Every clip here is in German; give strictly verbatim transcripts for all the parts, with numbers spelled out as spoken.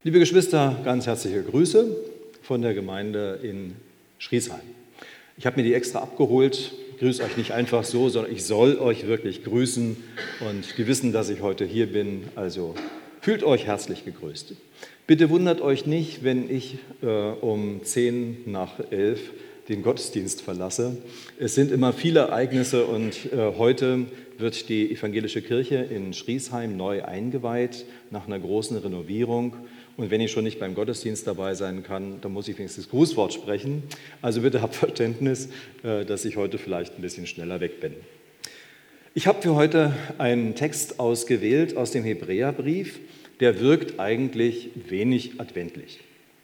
Liebe Geschwister, ganz herzliche Grüße von der Gemeinde in Schriesheim. Ich habe mir die extra abgeholt. Ich grüße euch nicht einfach so, sondern ich soll euch wirklich grüßen. Und die wissen, dass ich heute hier bin, also fühlt euch herzlich gegrüßt. Bitte wundert euch nicht, wenn ich äh, um zehn nach elf den Gottesdienst verlasse. Es sind immer viele Ereignisse und äh, heute wird die evangelische Kirche in Schriesheim neu eingeweiht nach einer großen Renovierung. Und wenn ich schon nicht beim Gottesdienst dabei sein kann, dann muss ich wenigstens das Grußwort sprechen. Also bitte habt Verständnis, dass ich heute vielleicht ein bisschen schneller weg bin. Ich habe für heute einen Text ausgewählt aus dem Hebräerbrief, der wirkt eigentlich wenig adventlich.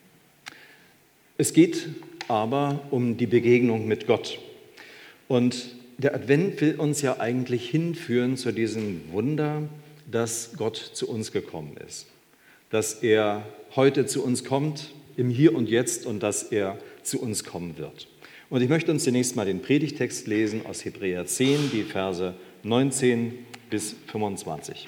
Es geht aber um die Begegnung mit Gott. Und der Advent will uns ja eigentlich hinführen zu diesem Wunder, dass Gott zu uns gekommen ist. Dass er heute zu uns kommt, im Hier und Jetzt, und dass er zu uns kommen wird. Und ich möchte uns zunächst mal den Predigtext lesen aus Hebräer zehn, die Verse neunzehn bis fünfundzwanzig.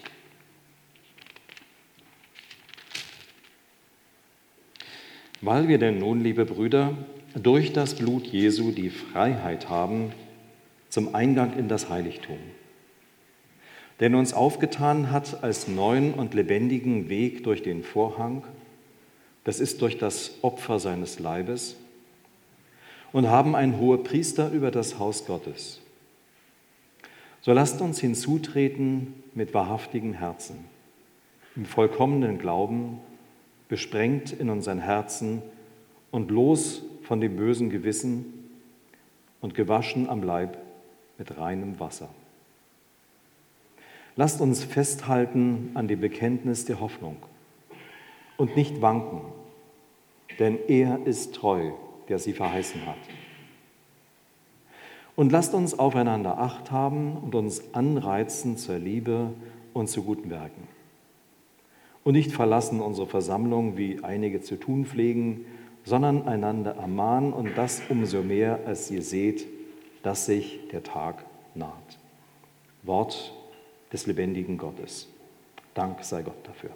Weil wir denn nun, liebe Brüder, durch das Blut Jesu die Freiheit haben zum Eingang in das Heiligtum, den uns aufgetan hat als neuen und lebendigen Weg durch den Vorhang, das ist durch das Opfer seines Leibes, und haben einen Hohepriester über das Haus Gottes. So lasst uns hinzutreten mit wahrhaftigem Herzen, im vollkommenen Glauben, besprengt in unseren Herzen und los von dem bösen Gewissen und gewaschen am Leib mit reinem Wasser. Lasst uns festhalten an dem Bekenntnis der Hoffnung und nicht wanken, denn er ist treu, der sie verheißen hat. Und lasst uns aufeinander Acht haben und uns anreizen zur Liebe und zu guten Werken. Und nicht verlassen unsere Versammlung, wie einige zu tun pflegen, sondern einander ermahnen, und das umso mehr, als ihr seht, dass sich der Tag naht. Wort des lebendigen Gottes. Dank sei Gott dafür.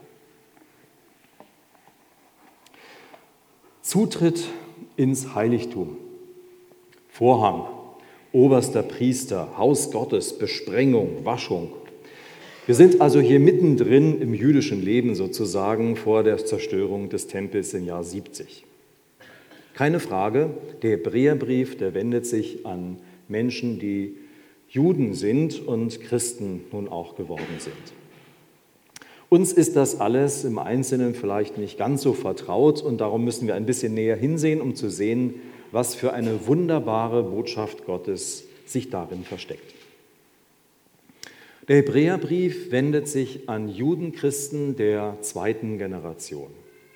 Zutritt ins Heiligtum. Vorhang, oberster Priester, Haus Gottes, Besprengung, Waschung. Wir sind also hier mittendrin im jüdischen Leben sozusagen vor der Zerstörung des Tempels im Jahr siebzig. Keine Frage, der Hebräerbrief, der wendet sich an Menschen, die Juden sind und Christen nun auch geworden sind. Uns ist das alles im Einzelnen vielleicht nicht ganz so vertraut, und darum müssen wir ein bisschen näher hinsehen, um zu sehen, was für eine wunderbare Botschaft Gottes sich darin versteckt. Der Hebräerbrief wendet sich an Judenchristen der zweiten Generation.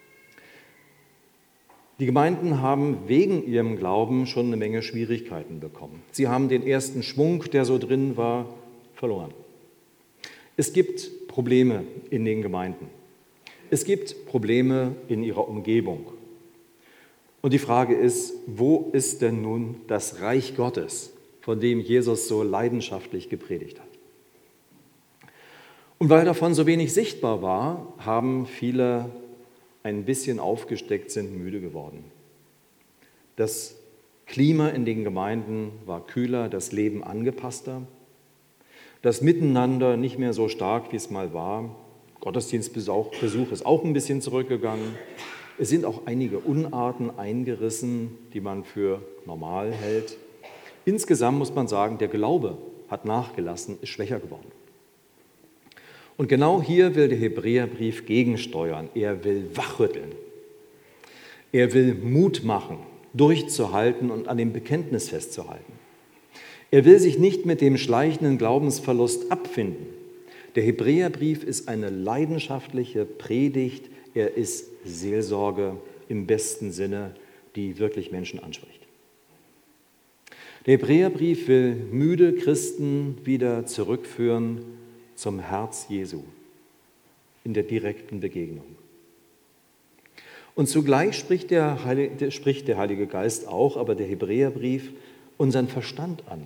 Die Gemeinden haben wegen ihrem Glauben schon eine Menge Schwierigkeiten bekommen. Sie haben den ersten Schwung, der so drin war, verloren. Es gibt Probleme in den Gemeinden. Es gibt Probleme in ihrer Umgebung. Und die Frage ist, wo ist denn nun das Reich Gottes, von dem Jesus so leidenschaftlich gepredigt hat? Und weil davon so wenig sichtbar war, haben viele ein bisschen aufgesteckt, sind müde geworden. Das Klima in den Gemeinden war kühler, das Leben angepasster, das Miteinander nicht mehr so stark, wie es mal war. Gottesdienstbesuch ist auch ein bisschen zurückgegangen. Es sind auch einige Unarten eingerissen, die man für normal hält. Insgesamt muss man sagen, der Glaube hat nachgelassen, ist schwächer geworden. Und genau hier will der Hebräerbrief gegensteuern. Er will wachrütteln. Er will Mut machen, durchzuhalten und an dem Bekenntnis festzuhalten. Er will sich nicht mit dem schleichenden Glaubensverlust abfinden. Der Hebräerbrief ist eine leidenschaftliche Predigt. Er ist Seelsorge im besten Sinne, die wirklich Menschen anspricht. Der Hebräerbrief will müde Christen wieder zurückführen zum Herz Jesu in der direkten Begegnung. Und zugleich spricht der, Heilige, spricht der Heilige Geist auch, aber der Hebräerbrief, unseren Verstand an.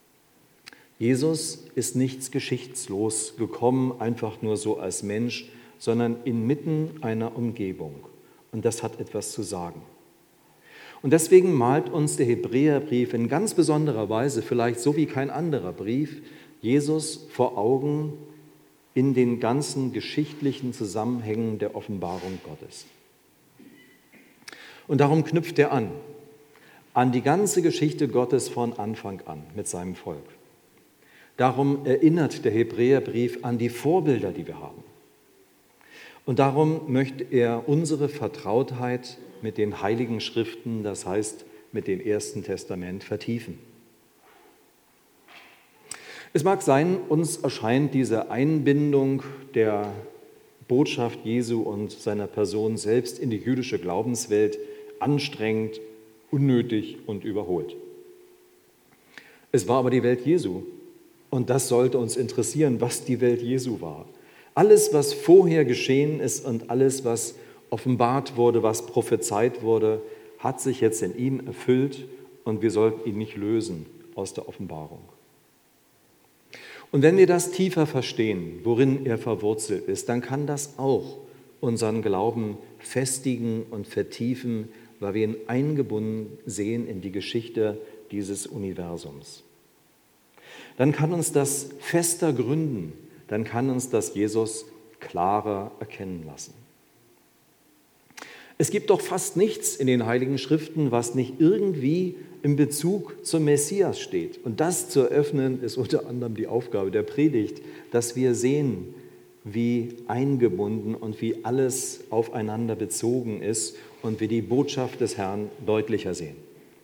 Jesus ist nichts geschichtslos gekommen, einfach nur so als Mensch, sondern inmitten einer Umgebung. Und das hat etwas zu sagen. Und deswegen malt uns der Hebräerbrief in ganz besonderer Weise, vielleicht so wie kein anderer Brief, Jesus vor Augen in den ganzen geschichtlichen Zusammenhängen der Offenbarung Gottes. Und darum knüpft er an, an die ganze Geschichte Gottes von Anfang an mit seinem Volk. Darum erinnert der Hebräerbrief an die Vorbilder, die wir haben. Und darum möchte er unsere Vertrautheit mit den Heiligen Schriften, das heißt mit dem Ersten Testament, vertiefen. Es mag sein, uns erscheint diese Einbindung der Botschaft Jesu und seiner Person selbst in die jüdische Glaubenswelt anstrengend, unnötig und überholt. Es war aber die Welt Jesu und das sollte uns interessieren, was die Welt Jesu war. Alles, was vorher geschehen ist und alles, was offenbart wurde, was prophezeit wurde, hat sich jetzt in ihm erfüllt und wir sollten ihn nicht lösen aus der Offenbarung. Und wenn wir das tiefer verstehen, worin er verwurzelt ist, dann kann das auch unseren Glauben festigen und vertiefen, weil wir ihn eingebunden sehen in die Geschichte dieses Universums. Dann kann uns das fester gründen, dann kann uns das Jesus klarer erkennen lassen. Es gibt doch fast nichts in den Heiligen Schriften, was nicht irgendwie in Bezug zum Messias steht. Und das zu eröffnen, ist unter anderem die Aufgabe der Predigt, dass wir sehen, wie eingebunden und wie alles aufeinander bezogen ist und wir die Botschaft des Herrn deutlicher sehen.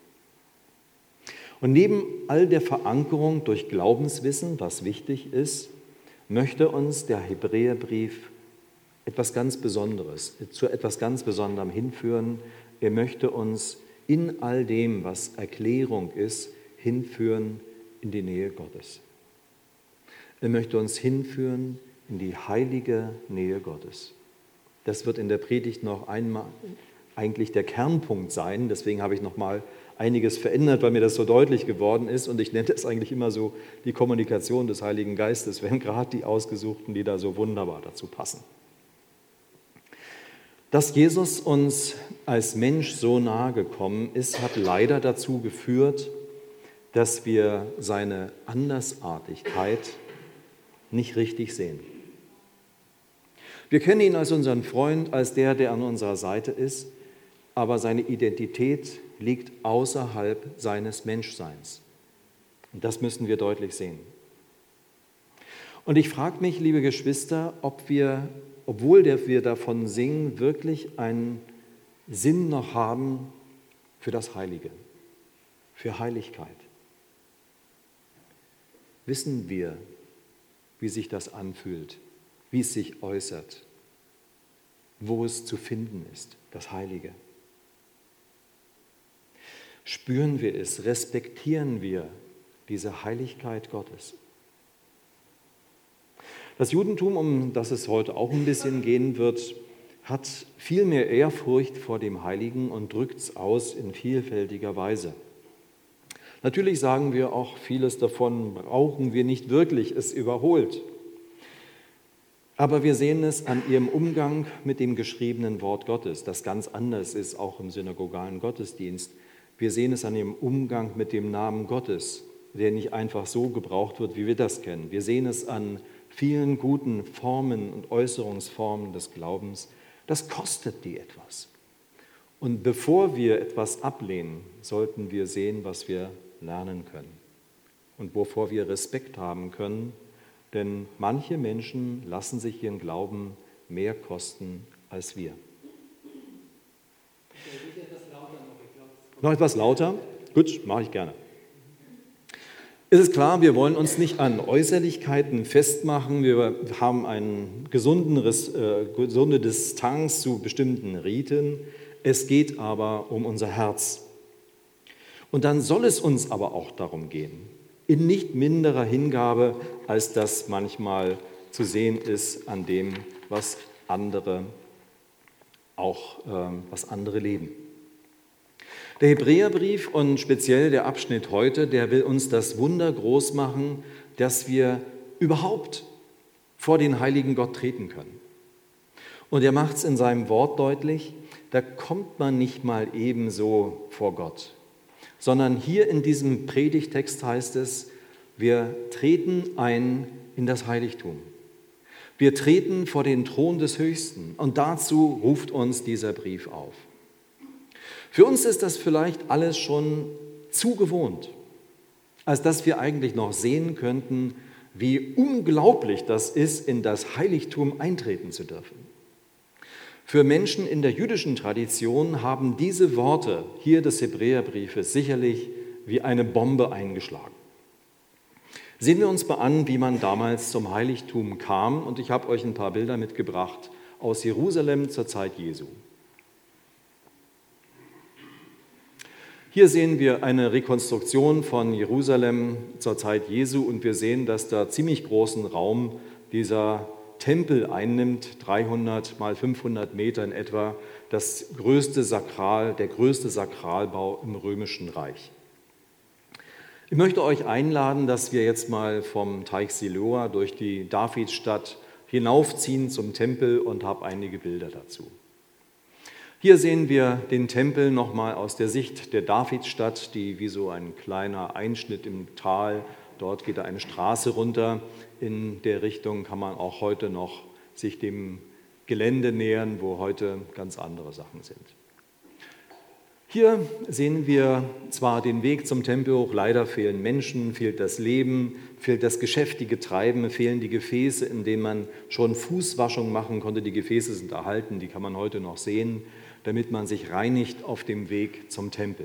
Und neben all der Verankerung durch Glaubenswissen, was wichtig ist, möchte uns der Hebräerbrief etwas ganz Besonderes, zu etwas ganz Besonderem hinführen. Er möchte uns in all dem, was Erklärung ist, hinführen in die Nähe Gottes. Er möchte uns hinführen in die heilige Nähe Gottes. Das wird in der Predigt noch einmal eigentlich der Kernpunkt sein. Deswegen habe ich noch mal einiges verändert, weil mir das so deutlich geworden ist. Und ich nenne es eigentlich immer so die Kommunikation des Heiligen Geistes, wenn gerade die Ausgesuchten, die da so wunderbar dazu passen. Dass Jesus uns als Mensch so nahe gekommen ist, hat leider dazu geführt, dass wir seine Andersartigkeit nicht richtig sehen. Wir kennen ihn als unseren Freund, als der, der an unserer Seite ist, aber seine Identität liegt außerhalb seines Menschseins. Und das müssen wir deutlich sehen. Und ich frage mich, liebe Geschwister, ob wir, obwohl wir davon singen, wirklich einen Sinn noch haben für das Heilige, für Heiligkeit. Wissen wir, wie sich das anfühlt, wie es sich äußert, wo es zu finden ist, das Heilige? Spüren wir es, respektieren wir diese Heiligkeit Gottes? Das Judentum, um das es heute auch ein bisschen gehen wird, hat viel mehr Ehrfurcht vor dem Heiligen und drückt es aus in vielfältiger Weise. Natürlich sagen wir auch, vieles davon brauchen wir nicht wirklich, es überholt. Aber wir sehen es an ihrem Umgang mit dem geschriebenen Wort Gottes, das ganz anders ist, auch im synagogalen Gottesdienst. Wir sehen es an ihrem Umgang mit dem Namen Gottes, der nicht einfach so gebraucht wird, wie wir das kennen. Wir sehen es an vielen guten Formen und Äußerungsformen des Glaubens. Das kostet die etwas. Und bevor wir etwas ablehnen, sollten wir sehen, was wir lernen können und wovor wir Respekt haben können, denn manche Menschen lassen sich ihren Glauben mehr kosten als wir. Noch etwas lauter? Gut, mache ich gerne. Es ist klar, wir wollen uns nicht an Äußerlichkeiten festmachen. Wir haben eine gesunden, äh, gesunde Distanz zu bestimmten Riten. Es geht aber um unser Herz. Und dann soll es uns aber auch darum gehen, in nicht minderer Hingabe, als das manchmal zu sehen ist an dem, was andere auch, äh, was andere leben. Der Hebräerbrief und speziell der Abschnitt heute, der will uns das Wunder groß machen, dass wir überhaupt vor den heiligen Gott treten können. Und er macht es in seinem Wort deutlich, da kommt man nicht mal ebenso vor Gott, sondern hier in diesem Predigtext heißt es, wir treten ein in das Heiligtum. Wir treten vor den Thron des Höchsten und dazu ruft uns dieser Brief auf. Für uns ist das vielleicht alles schon zu gewohnt, als dass wir eigentlich noch sehen könnten, wie unglaublich das ist, in das Heiligtum eintreten zu dürfen. Für Menschen in der jüdischen Tradition haben diese Worte hier des Hebräerbriefes sicherlich wie eine Bombe eingeschlagen. Sehen wir uns mal an, wie man damals zum Heiligtum kam. Und ich habe euch ein paar Bilder mitgebracht aus Jerusalem zur Zeit Jesu. Hier sehen wir eine Rekonstruktion von Jerusalem zur Zeit Jesu und wir sehen, dass da ziemlich großen Raum dieser Tempel einnimmt, dreihundert mal fünfhundert Meter in etwa, das größte Sakral, der größte Sakralbau im Römischen Reich. Ich möchte euch einladen, dass wir jetzt mal vom Teich Siloa durch die Davidsstadt hinaufziehen zum Tempel und habe einige Bilder dazu. Hier sehen wir den Tempel nochmal aus der Sicht der Davidsstadt, die wie so ein kleiner Einschnitt im Tal, dort geht da eine Straße runter. In der Richtung kann man auch heute noch sich dem Gelände nähern, wo heute ganz andere Sachen sind. Hier sehen wir zwar den Weg zum Tempel hoch, leider fehlen Menschen, fehlt das Leben, fehlt das geschäftige Treiben, fehlen die Gefäße, in denen man schon Fußwaschung machen konnte. Die Gefäße sind erhalten, die kann man heute noch sehen, damit man sich reinigt auf dem Weg zum Tempel.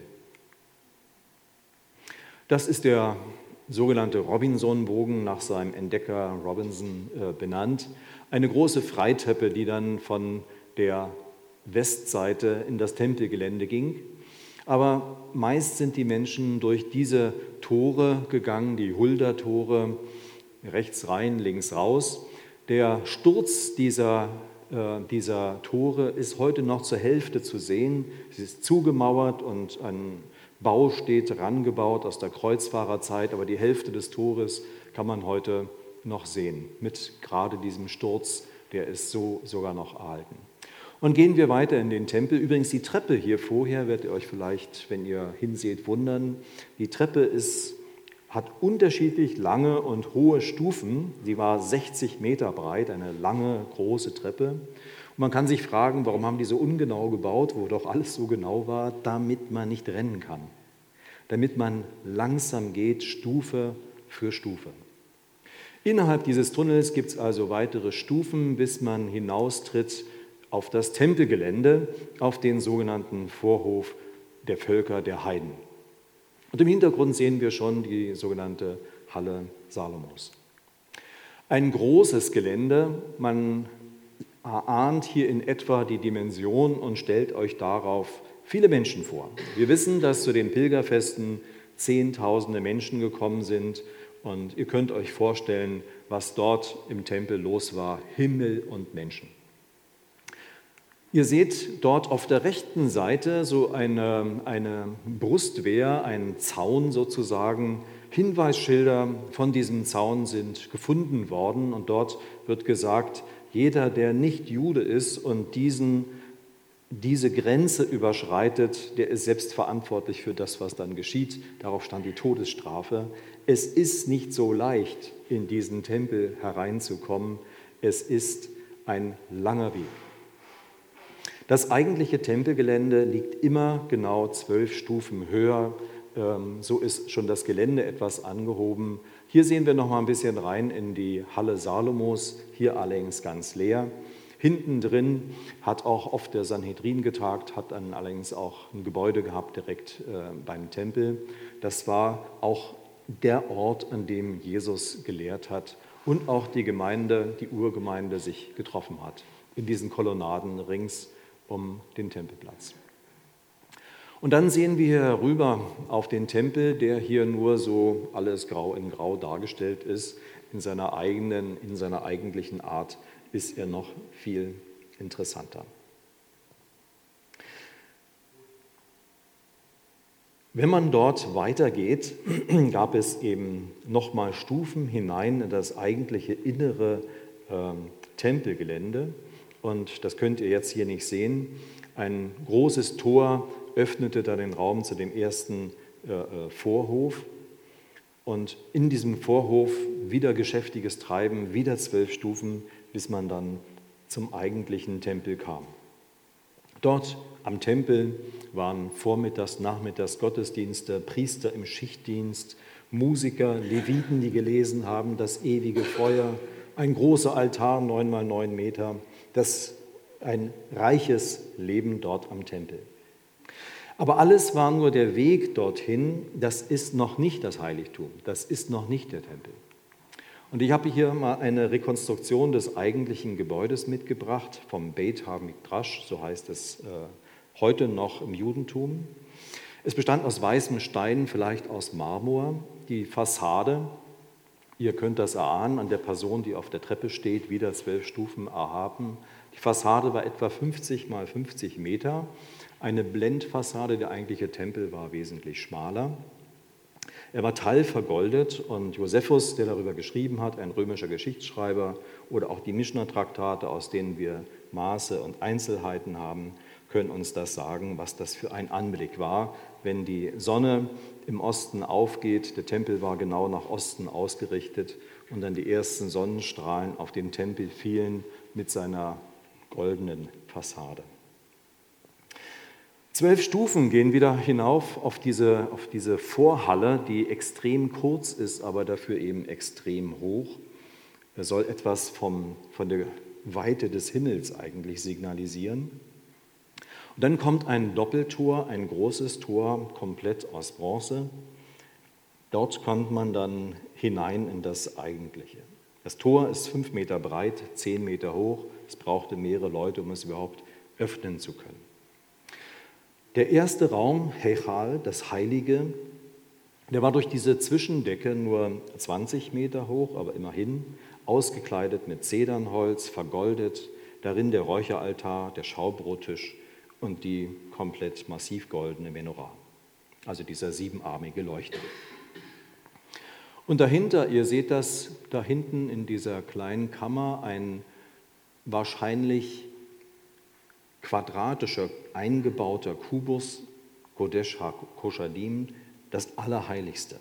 Das ist der sogenannte Robinson-Bogen, nach seinem Entdecker Robinson äh, benannt. Eine große Freitreppe, die dann von der Westseite in das Tempelgelände ging. Aber meist sind die Menschen durch diese Tore gegangen, die Hulda-Tore, rechts rein, links raus. Der Sturz dieser, äh, dieser Tore ist heute noch zur Hälfte zu sehen. Es ist zugemauert und ein Bau steht rangebaut aus der Kreuzfahrerzeit, aber die Hälfte des Tores kann man heute noch sehen, mit gerade diesem Sturz, der ist so sogar noch erhalten. Und gehen wir weiter in den Tempel. Übrigens die Treppe hier vorher, werdet ihr euch vielleicht, wenn ihr hinseht, wundern. Die Treppe ist, hat unterschiedlich lange und hohe Stufen. Sie war sechzig Meter breit, eine lange, große Treppe. Und man kann sich fragen, warum haben die so ungenau gebaut, wo doch alles so genau war, damit man nicht rennen kann. Damit man langsam geht, Stufe für Stufe. Innerhalb dieses Tunnels gibt es also weitere Stufen, bis man hinaustritt auf das Tempelgelände, auf den sogenannten Vorhof der Völker, der Heiden. Und im Hintergrund sehen wir schon die sogenannte Halle Salomos. Ein großes Gelände, man erahnt hier in etwa die Dimension und stellt euch darauf viele Menschen vor. Wir wissen, dass zu den Pilgerfesten Zehntausende Menschen gekommen sind und ihr könnt euch vorstellen, was dort im Tempel los war, Himmel und Menschen. Ihr seht dort auf der rechten Seite so eine, eine Brustwehr, einen Zaun sozusagen. Hinweisschilder von diesem Zaun sind gefunden worden und dort wird gesagt, jeder, der nicht Jude ist und diesen, diese Grenze überschreitet, der ist selbst verantwortlich für das, was dann geschieht. Darauf stand die Todesstrafe. Es ist nicht so leicht, in diesen Tempel hereinzukommen. Es ist ein langer Weg. Das eigentliche Tempelgelände liegt immer genau zwölf Stufen höher. So ist schon das Gelände etwas angehoben. Hier sehen wir noch mal ein bisschen rein in die Halle Salomos, hier allerdings ganz leer. Hinten drin hat auch oft der Sanhedrin getagt, hat dann allerdings auch ein Gebäude gehabt direkt beim Tempel. Das war auch der Ort, an dem Jesus gelehrt hat und auch die Gemeinde, die Urgemeinde sich getroffen hat, in diesen Kolonnaden rings um den Tempelplatz. Und dann sehen wir hier rüber auf den Tempel, der hier nur so alles grau in grau dargestellt ist. In seiner eigenen, in seiner eigentlichen Art ist er noch viel interessanter. Wenn man dort weitergeht, gab es eben nochmal Stufen hinein in das eigentliche innere äh, Tempelgelände. und das könnt ihr jetzt hier nicht sehen, ein großes Tor öffnete da den Raum zu dem ersten äh, Vorhof. Und in diesem Vorhof wieder geschäftiges Treiben, wieder zwölf Stufen, bis man dann zum eigentlichen Tempel kam. Dort am Tempel waren vormittags, nachmittags Gottesdienste, Priester im Schichtdienst, Musiker, Leviten, die gelesen haben, das ewige Feuer, ein großer Altar, neun mal neun Meter, das ein reiches Leben dort am Tempel. Aber alles war nur der Weg dorthin, das ist noch nicht das Heiligtum, das ist noch nicht der Tempel. Und ich habe hier mal eine Rekonstruktion des eigentlichen Gebäudes mitgebracht, vom Beit HaMikdash, so heißt es äh, heute noch im Judentum. Es bestand aus weißem Stein, vielleicht aus Marmor. Die Fassade, ihr könnt das erahnen, an der Person, die auf der Treppe steht, wieder zwölf Stufen erhaben. Die Fassade war etwa fünfzig mal fünfzig Meter. Eine Blendfassade, der eigentliche Tempel war wesentlich schmaler. Er war teilvergoldet und Josephus, der darüber geschrieben hat, ein römischer Geschichtsschreiber, oder auch die Mischna-Traktate, aus denen wir Maße und Einzelheiten haben, können uns das sagen, was das für ein Anblick war, wenn die Sonne im Osten aufgeht, der Tempel war genau nach Osten ausgerichtet und dann die ersten Sonnenstrahlen auf den Tempel fielen mit seiner goldenen Fassade. Zwölf Stufen gehen wieder hinauf auf diese, auf diese Vorhalle, die extrem kurz ist, aber dafür eben extrem hoch. Er soll etwas vom, von der Weite des Himmels eigentlich signalisieren. Und dann kommt ein Doppeltor, ein großes Tor, komplett aus Bronze. Dort kommt man dann hinein in das Eigentliche. Das Tor ist fünf Meter breit, zehn Meter hoch. Es brauchte mehrere Leute, um es überhaupt öffnen zu können. Der erste Raum, Heichal, das Heilige, der war durch diese Zwischendecke nur zwanzig Meter hoch, aber immerhin ausgekleidet mit Zedernholz, vergoldet, darin der Räucheraltar, der Schaubrottisch und die komplett massiv goldene Menorah, also dieser siebenarmige Leuchter. Und dahinter, ihr seht das, da hinten in dieser kleinen Kammer ein wahrscheinlich quadratischer, eingebauter Kubus, Kodesh HaKoshadim, das Allerheiligste.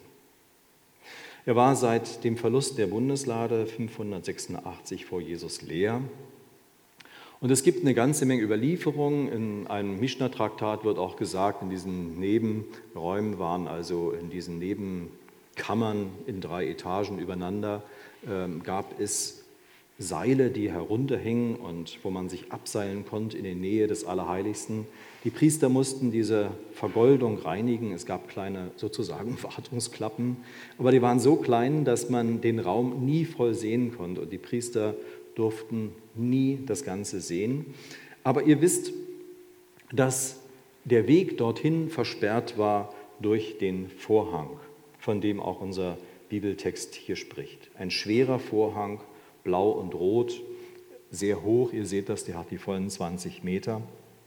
Er war seit dem Verlust der Bundeslade fünfhundertsechsundachtzig vor Jesus leer. Und es gibt eine ganze Menge Überlieferungen. In einem Mischna-Traktat wird auch gesagt, in diesen Nebenräumen waren also in diesen Nebenkammern in drei Etagen übereinander, äh, gab es Seile, die herunterhingen und wo man sich abseilen konnte in die Nähe des Allerheiligsten. Die Priester mussten diese Vergoldung reinigen. Es gab kleine sozusagen Wartungsklappen, aber die waren so klein, dass man den Raum nie voll sehen konnte und die Priester durften nie das Ganze sehen. Aber ihr wisst, dass der Weg dorthin versperrt war durch den Vorhang, von dem auch unser Bibeltext hier spricht. Ein schwerer Vorhang, blau und rot, sehr hoch, ihr seht das, der hat die vollen zwanzig Meter.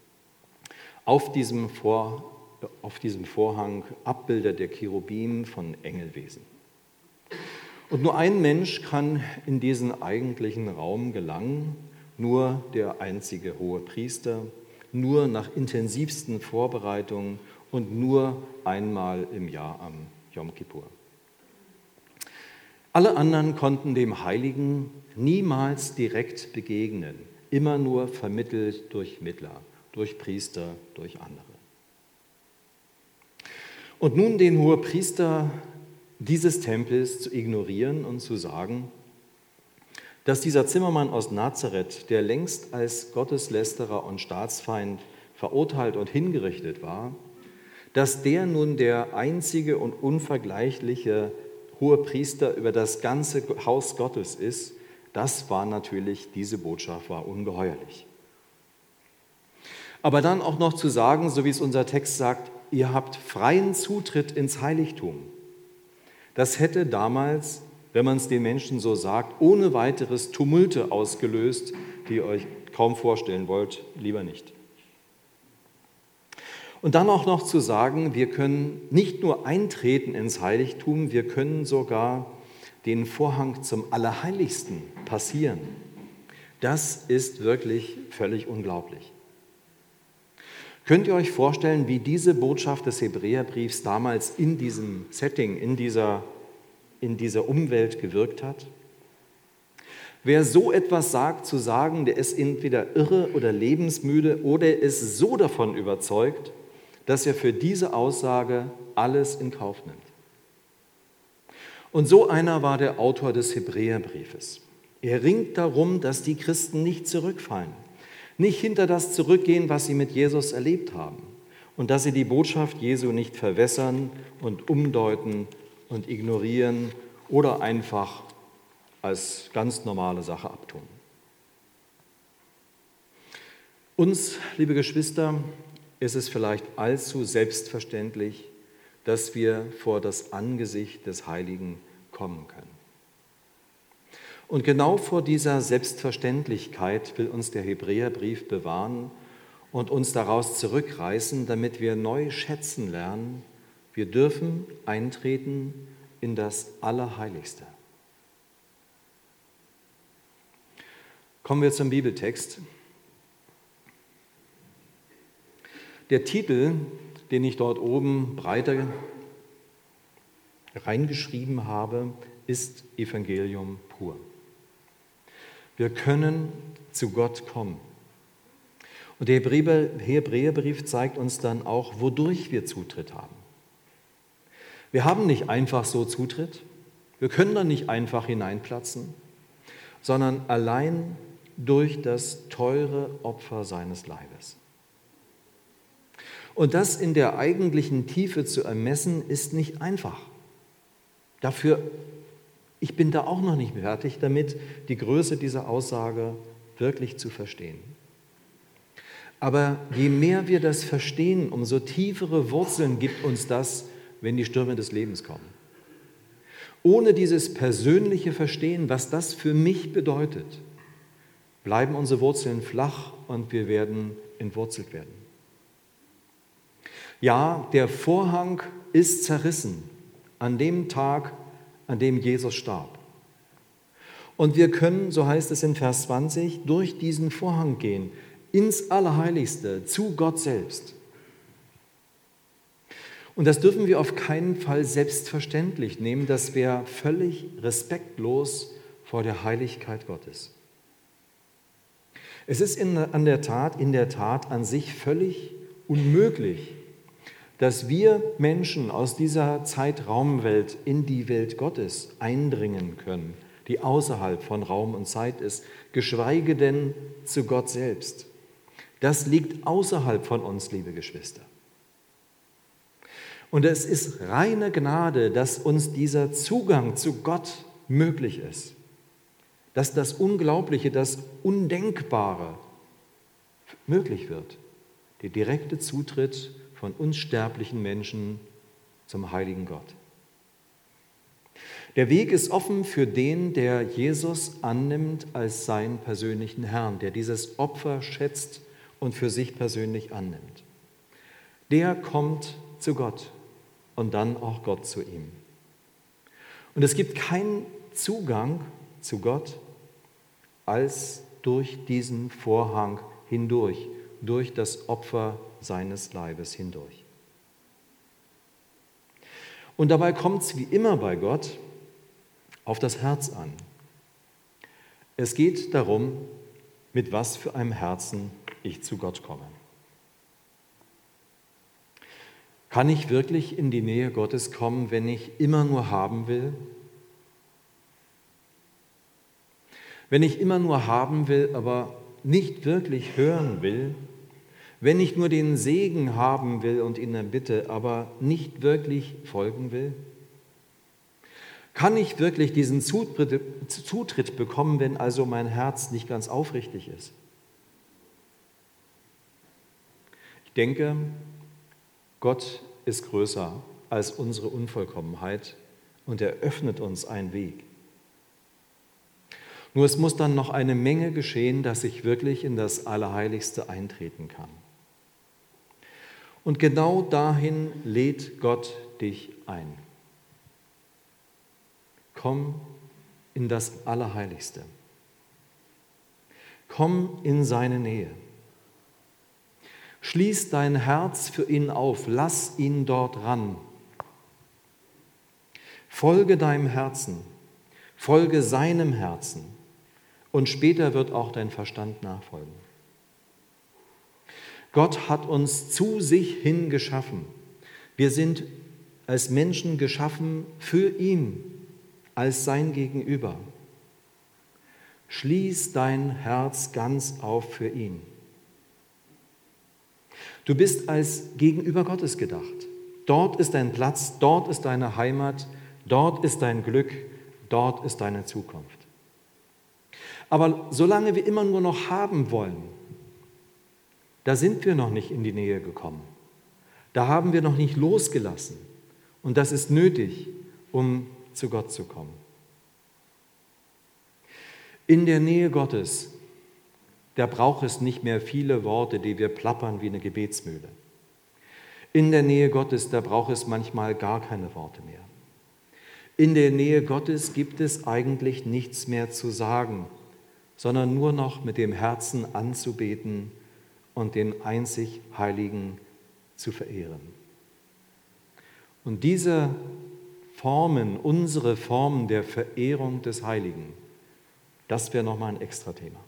Auf diesem, Vor, auf diesem Vorhang Abbilder der Cherubim von Engelwesen. Und nur ein Mensch kann in diesen eigentlichen Raum gelangen, nur der einzige hohe Priester, nur nach intensivsten Vorbereitungen und nur einmal im Jahr am Yom Kippur. Alle anderen konnten dem Heiligen niemals direkt begegnen, immer nur vermittelt durch Mittler, durch Priester, durch andere. Und nun den Hohepriester dieses Tempels zu ignorieren und zu sagen, dass dieser Zimmermann aus Nazareth, der längst als Gotteslästerer und Staatsfeind verurteilt und hingerichtet war, dass der nun der einzige und unvergleichliche Hohepriester über das ganze Haus Gottes ist, das war natürlich, diese Botschaft war ungeheuerlich. Aber dann auch noch zu sagen, so wie es unser Text sagt, ihr habt freien Zutritt ins Heiligtum. Das hätte damals, wenn man es den Menschen so sagt, ohne weiteres Tumulte ausgelöst, die ihr euch kaum vorstellen wollt, lieber nicht. Und dann auch noch zu sagen, wir können nicht nur eintreten ins Heiligtum, wir können sogar den Vorhang zum Allerheiligsten passieren. Das ist wirklich völlig unglaublich. Könnt ihr euch vorstellen, wie diese Botschaft des Hebräerbriefs damals in diesem Setting, in dieser, in dieser Umwelt gewirkt hat? Wer so etwas sagt, zu sagen, der ist entweder irre oder lebensmüde oder ist so davon überzeugt, dass er für diese Aussage alles in Kauf nimmt. Und so einer war der Autor des Hebräerbriefes. Er ringt darum, dass die Christen nicht zurückfallen, nicht hinter das zurückgehen, was sie mit Jesus erlebt haben und dass sie die Botschaft Jesu nicht verwässern und umdeuten und ignorieren oder einfach als ganz normale Sache abtun. Uns, liebe Geschwister, ist es vielleicht allzu selbstverständlich, dass wir vor das Angesicht des Heiligen kommen können. Und genau vor dieser Selbstverständlichkeit will uns der Hebräerbrief bewahren und uns daraus zurückreißen, damit wir neu schätzen lernen, wir dürfen eintreten in das Allerheiligste. Kommen wir zum Bibeltext. Der Titel, den ich dort oben breiter reingeschrieben habe, ist Evangelium pur. Wir können zu Gott kommen. Und der Hebräerbrief zeigt uns dann auch, wodurch wir Zutritt haben. Wir haben nicht einfach so Zutritt, wir können da nicht einfach hineinplatzen, sondern allein durch das teure Opfer seines Leibes. Und das in der eigentlichen Tiefe zu ermessen, ist nicht einfach. Dafür, ich bin da auch noch nicht fertig damit, die Größe dieser Aussage wirklich zu verstehen. Aber je mehr wir das verstehen, umso tiefere Wurzeln gibt uns das, wenn die Stürme des Lebens kommen. Ohne dieses persönliche Verstehen, was das für mich bedeutet, bleiben unsere Wurzeln flach und wir werden entwurzelt werden. Ja, der Vorhang ist zerrissen an dem Tag, an dem Jesus starb. Und wir können, so heißt es in Vers zwanzig, durch diesen Vorhang gehen, ins Allerheiligste, zu Gott selbst. Und das dürfen wir auf keinen Fall selbstverständlich nehmen, das wäre völlig respektlos vor der Heiligkeit Gottes. Es ist in, an der Tat, in der Tat an sich völlig unmöglich, dass wir Menschen aus dieser Zeitraumwelt in die Welt Gottes eindringen können, die außerhalb von Raum und Zeit ist, geschweige denn zu Gott selbst. Das liegt außerhalb von uns, liebe Geschwister. Und es ist reine Gnade, dass uns dieser Zugang zu Gott möglich ist, dass das Unglaubliche, das Undenkbare möglich wird, der direkte Zutritt von uns sterblichen Menschen zum heiligen Gott. Der Weg ist offen für den, der Jesus annimmt als seinen persönlichen Herrn, der dieses Opfer schätzt und für sich persönlich annimmt. Der kommt zu Gott und dann auch Gott zu ihm. Und es gibt keinen Zugang zu Gott als durch diesen Vorhang hindurch, durch das Opfer seines Leibes hindurch. Und dabei kommt es wie immer bei Gott auf das Herz an. Es geht darum, mit was für einem Herzen ich zu Gott komme. Kann ich wirklich in die Nähe Gottes kommen, wenn ich immer nur haben will? Wenn ich immer nur haben will, aber nicht wirklich hören will? Wenn ich nur den Segen haben will und ihn erbitte, aber nicht wirklich folgen will? Kann ich wirklich diesen Zutritt, Zutritt bekommen, wenn also mein Herz nicht ganz aufrichtig ist? Ich denke, Gott ist größer als unsere Unvollkommenheit und er öffnet uns einen Weg. Nur es muss dann noch eine Menge geschehen, dass ich wirklich in das Allerheiligste eintreten kann. Und genau dahin lädt Gott dich ein. Komm in das Allerheiligste. Komm in seine Nähe. Schließ dein Herz für ihn auf, lass ihn dort ran. Folge deinem Herzen, folge seinem Herzen und später wird auch dein Verstand nachfolgen. Gott hat uns zu sich hin geschaffen. Wir sind als Menschen geschaffen für ihn, als sein Gegenüber. Schließ dein Herz ganz auf für ihn. Du bist als Gegenüber Gottes gedacht. Dort ist dein Platz, dort ist deine Heimat, dort ist dein Glück, dort ist deine Zukunft. Aber solange wir immer nur noch haben wollen, da sind wir noch nicht in die Nähe gekommen. Da haben wir noch nicht losgelassen. Und das ist nötig, um zu Gott zu kommen. In der Nähe Gottes, da braucht es nicht mehr viele Worte, die wir plappern wie eine Gebetsmühle. In der Nähe Gottes, da braucht es manchmal gar keine Worte mehr. In der Nähe Gottes gibt es eigentlich nichts mehr zu sagen, sondern nur noch mit dem Herzen anzubeten und den einzig Heiligen zu verehren. Und diese Formen, unsere Formen der Verehrung des Heiligen, das wäre nochmal ein extra Thema.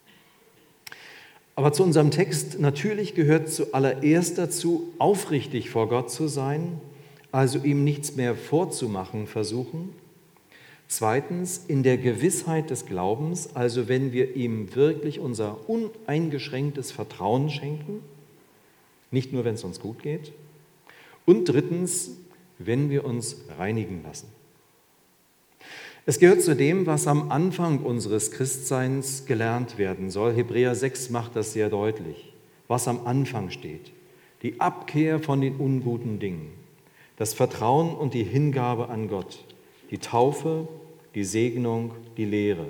Aber zu unserem Text, natürlich gehört zuallererst dazu, aufrichtig vor Gott zu sein, also ihm nichts mehr vorzumachen versuchen. Zweitens, in der Gewissheit des Glaubens, also wenn wir ihm wirklich unser uneingeschränktes Vertrauen schenken, nicht nur, wenn es uns gut geht. Und drittens, wenn wir uns reinigen lassen. Es gehört zu dem, was am Anfang unseres Christseins gelernt werden soll. Hebräer sechs macht das sehr deutlich, was am Anfang steht. Die Abkehr von den unguten Dingen, das Vertrauen und die Hingabe an Gott, die Taufe, die Segnung, die Lehre.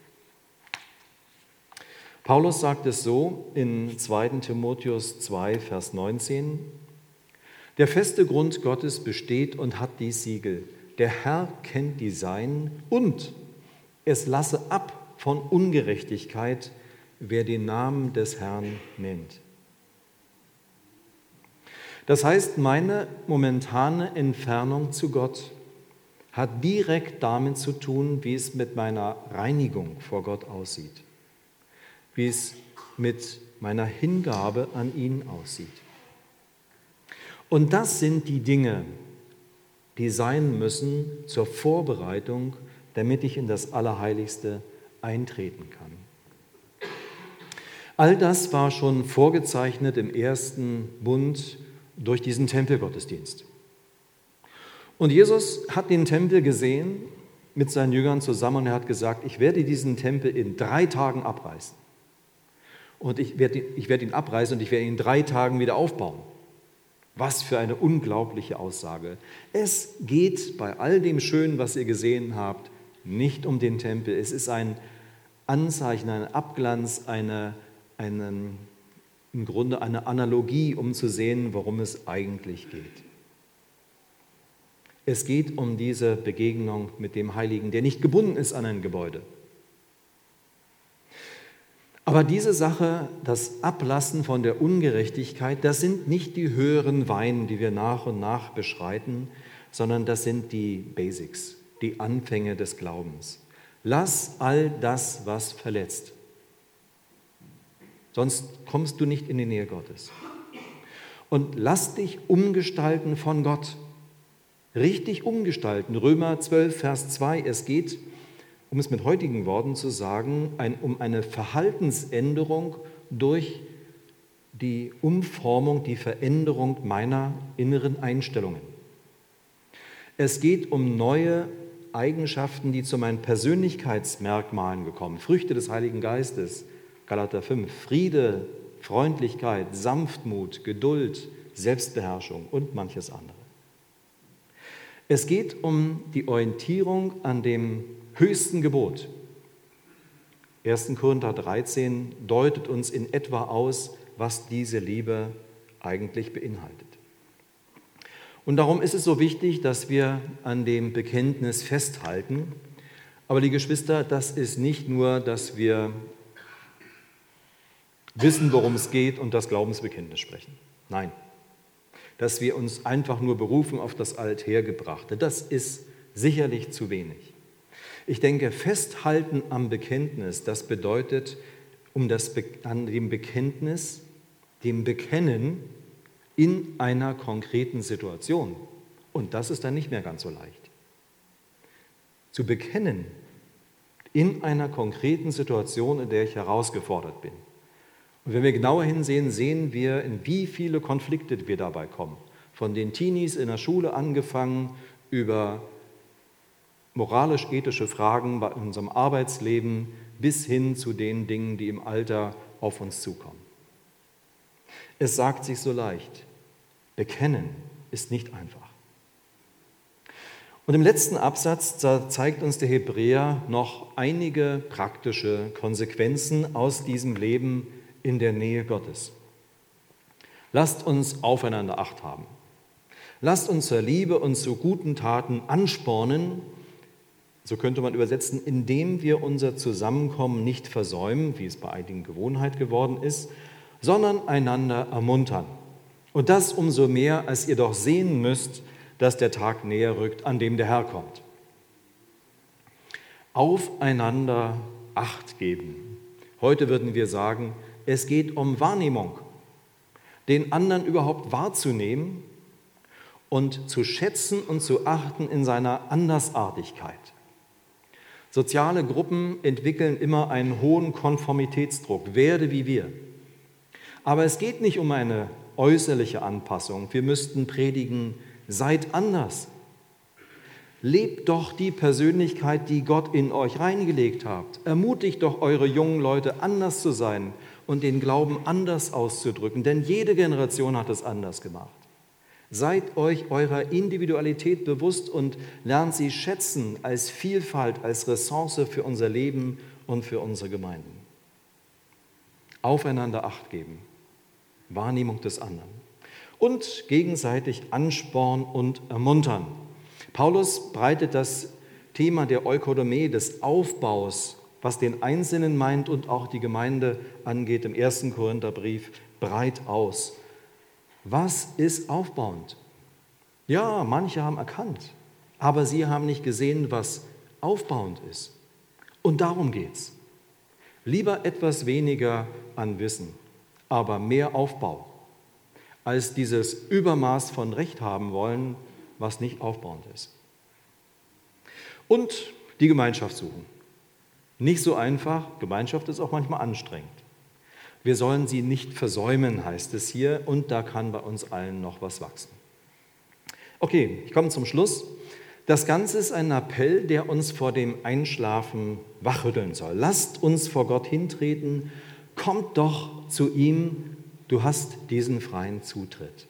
Paulus sagt es so in zweiten Timotheus zwei, Vers neunzehn. Der feste Grund Gottes besteht und hat die Siegel. Der Herr kennt die Seinen und es lasse ab von Ungerechtigkeit, wer den Namen des Herrn nennt. Das heißt, meine momentane Entfernung zu Gott hat direkt damit zu tun, wie es mit meiner Reinigung vor Gott aussieht, wie es mit meiner Hingabe an ihn aussieht. Und das sind die Dinge, die sein müssen zur Vorbereitung, damit ich in das Allerheiligste eintreten kann. All das war schon vorgezeichnet im ersten Bund durch diesen Tempelgottesdienst. Und Jesus hat den Tempel gesehen mit seinen Jüngern zusammen und er hat gesagt, ich werde diesen Tempel in drei Tagen abreißen. Und ich werde, ich werde ihn abreißen und ich werde ihn in drei Tagen wieder aufbauen. Was für eine unglaubliche Aussage. Es geht bei all dem Schönen, was ihr gesehen habt, nicht um den Tempel. Es ist ein Anzeichen, ein Abglanz, eine, eine, im Grunde eine Analogie, um zu sehen, worum es eigentlich geht. Es geht um diese Begegnung mit dem Heiligen, der nicht gebunden ist an ein Gebäude. Aber diese Sache, das Ablassen von der Ungerechtigkeit, das sind nicht die höheren Weinen, die wir nach und nach beschreiten, sondern das sind die Basics, die Anfänge des Glaubens. Lass all das, was verletzt. Sonst kommst du nicht in die Nähe Gottes. Und lass dich umgestalten von Gott. Richtig umgestalten. Römer zwölf, Vers zwei, es geht, um es mit heutigen Worten zu sagen, ein, um eine Verhaltensänderung durch die Umformung, die Veränderung meiner inneren Einstellungen. Es geht um neue Eigenschaften, die zu meinen Persönlichkeitsmerkmalen gekommen, Früchte des Heiligen Geistes, Galater fünf, Friede, Freundlichkeit, Sanftmut, Geduld, Selbstbeherrschung und manches andere. Es geht um die Orientierung an dem höchsten Gebot. erster Korinther dreizehn deutet uns in etwa aus, was diese Liebe eigentlich beinhaltet. Und darum ist es so wichtig, dass wir an dem Bekenntnis festhalten. Aber die Geschwister, das ist nicht nur, dass wir wissen, worum es geht und das Glaubensbekenntnis sprechen. Nein, dass wir uns einfach nur berufen auf das Althergebrachte, das ist sicherlich zu wenig. Ich denke, festhalten am Bekenntnis, das bedeutet, um das Be- an dem Bekenntnis, dem Bekennen in einer konkreten Situation. Und das ist dann nicht mehr ganz so leicht. Zu bekennen in einer konkreten Situation, in der ich herausgefordert bin. Und wenn wir genauer hinsehen, sehen wir, in wie viele Konflikte wir dabei kommen. Von den Teenies in der Schule angefangen, über moralisch-ethische Fragen bei unserem Arbeitsleben bis hin zu den Dingen, die im Alter auf uns zukommen. Es sagt sich so leicht, bekennen ist nicht einfach. Und im letzten Absatz da zeigt uns der Hebräer noch einige praktische Konsequenzen aus diesem Leben in der Nähe Gottes. Lasst uns aufeinander Acht haben. Lasst uns zur Liebe und zu guten Taten anspornen, so könnte man übersetzen, indem wir unser Zusammenkommen nicht versäumen, wie es bei einigen Gewohnheit geworden ist, sondern einander ermuntern. Und das umso mehr, als ihr doch sehen müsst, dass der Tag näher rückt, an dem der Herr kommt. Aufeinander Acht geben. Heute würden wir sagen, es geht um Wahrnehmung, den anderen überhaupt wahrzunehmen und zu schätzen und zu achten in seiner Andersartigkeit. Soziale Gruppen entwickeln immer einen hohen Konformitätsdruck, werde wie wir. Aber es geht nicht um eine äußerliche Anpassung. Wir müssten predigen, seid anders. Lebt doch die Persönlichkeit, die Gott in euch reingelegt hat. Ermutigt doch eure jungen Leute, anders zu sein und den Glauben anders auszudrücken, denn jede Generation hat es anders gemacht. Seid euch eurer Individualität bewusst und lernt sie schätzen als Vielfalt, als Ressource für unser Leben und für unsere Gemeinden. Aufeinander Acht geben, Wahrnehmung des anderen und gegenseitig anspornen und ermuntern. Paulus breitet das Thema der Eukodomie, des Aufbaus, was den Einzelnen meint und auch die Gemeinde angeht, im ersten Korintherbrief breit aus. Was ist aufbauend? Ja, manche haben erkannt, aber sie haben nicht gesehen, was aufbauend ist. Und darum geht's. Lieber etwas weniger an Wissen, aber mehr Aufbau, als dieses Übermaß von Recht haben wollen, was nicht aufbauend ist. Und die Gemeinschaft suchen. Nicht so einfach, Gemeinschaft ist auch manchmal anstrengend. Wir sollen sie nicht versäumen, heißt es hier, und da kann bei uns allen noch was wachsen. Okay, ich komme zum Schluss. Das Ganze ist ein Appell, der uns vor dem Einschlafen wachrütteln soll. Lasst uns vor Gott hintreten, kommt doch zu ihm, du hast diesen freien Zutritt.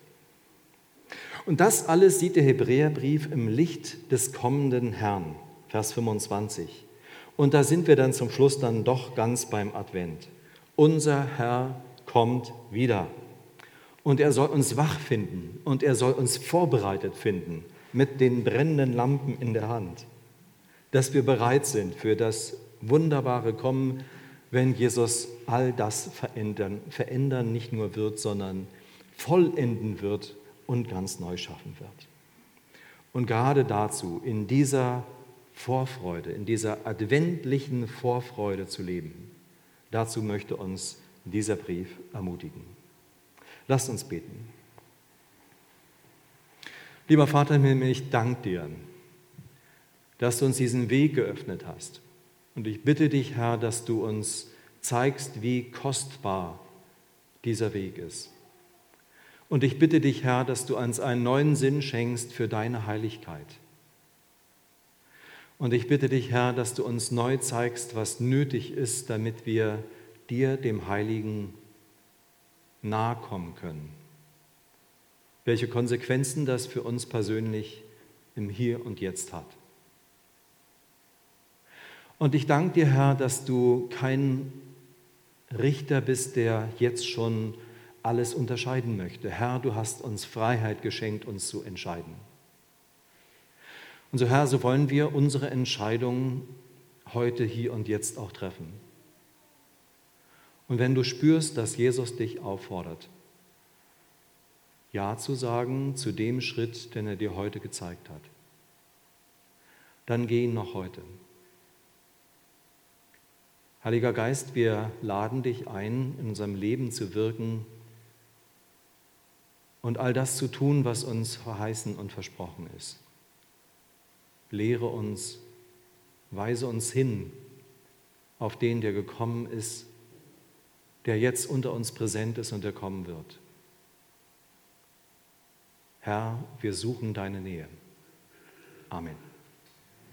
Und das alles sieht der Hebräerbrief im Licht des kommenden Herrn, Vers fünfundzwanzig. Und da sind wir dann zum Schluss dann doch ganz beim Advent. Unser Herr kommt wieder und er soll uns wach finden und er soll uns vorbereitet finden mit den brennenden Lampen in der Hand, dass wir bereit sind für das wunderbare Kommen, wenn Jesus all das verändern, verändern nicht nur wird, sondern vollenden wird und ganz neu schaffen wird. Und gerade dazu, in dieser Vorfreude, in dieser adventlichen Vorfreude zu leben, dazu möchte uns dieser Brief ermutigen. Lasst uns beten. Lieber Vater im Himmel, ich danke dir, dass du uns diesen Weg geöffnet hast. Und ich bitte dich, Herr, dass du uns zeigst, wie kostbar dieser Weg ist. Und ich bitte dich, Herr, dass du uns einen neuen Sinn schenkst für deine Heiligkeit. Und ich bitte dich, Herr, dass du uns neu zeigst, was nötig ist, damit wir dir, dem Heiligen, nahe kommen können. Welche Konsequenzen das für uns persönlich im Hier und Jetzt hat. Und ich danke dir, Herr, dass du kein Richter bist, der jetzt schon alles unterscheiden möchte. Herr, du hast uns Freiheit geschenkt, uns zu entscheiden. Und so, Herr, so wollen wir unsere Entscheidungen heute, hier und jetzt auch treffen. Und wenn du spürst, dass Jesus dich auffordert, Ja zu sagen zu dem Schritt, den er dir heute gezeigt hat, dann geh ihn noch heute. Heiliger Geist, wir laden dich ein, in unserem Leben zu wirken und all das zu tun, was uns verheißen und versprochen ist. Lehre uns, weise uns hin auf den, der gekommen ist, der jetzt unter uns präsent ist und der kommen wird. Herr, wir suchen deine Nähe. Amen.